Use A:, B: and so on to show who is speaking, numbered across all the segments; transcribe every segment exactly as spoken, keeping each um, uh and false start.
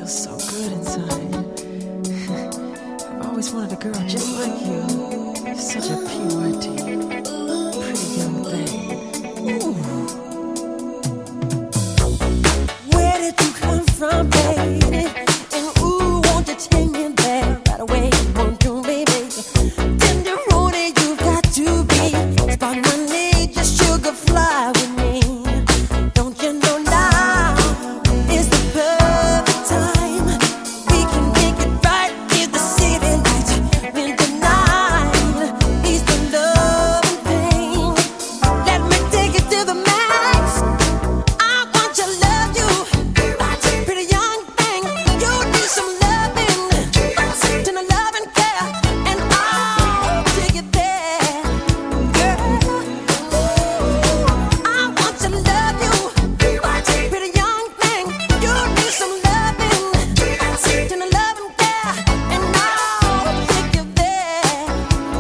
A: so good inside. I've always wanted a girl just like you. You're such a purity, pretty young thing. Ooh.
B: Where did you come from, baby? And ooh, won't you take me there right away? Won't you, baby? Tenderoni, you've got to be. Spark my need, just sugar fly with me. Don't you know now is the perfect time? We can make it right in the city lights. When the night is the love and pain. Let me take it to the max. I want to love you, pretty young thing. You need some loving, tender love and care, and I'll take it there, girl. I want to love you, pretty young thing. You need some loving, tender love and care, and I'll take you there.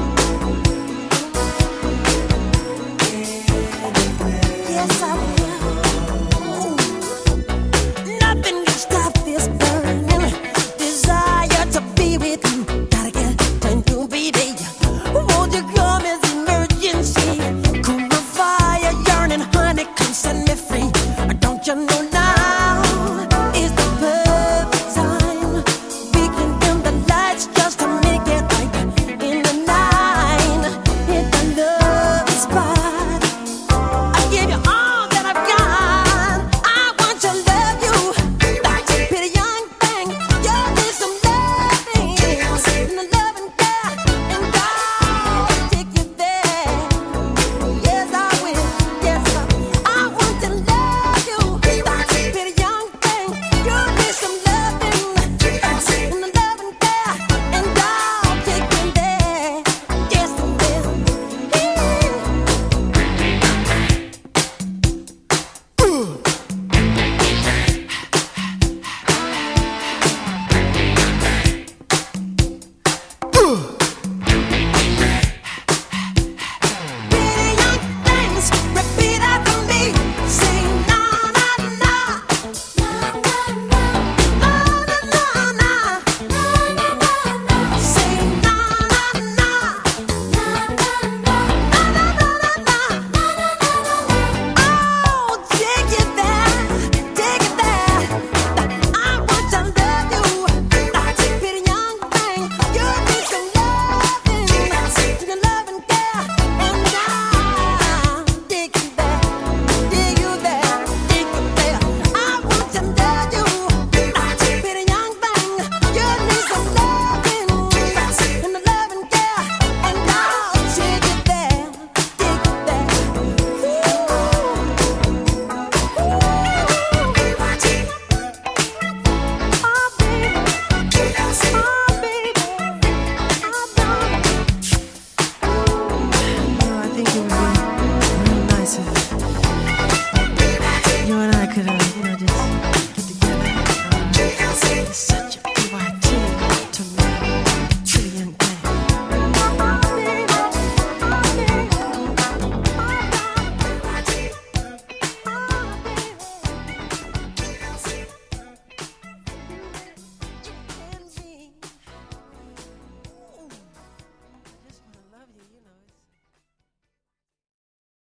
B: Yes, I will. Nothing can stop this burning desire to be with you. Gotta get to you, baby. Won't you come as emergency? Cool my fire, yearning, honey, come set me free. Don't you know?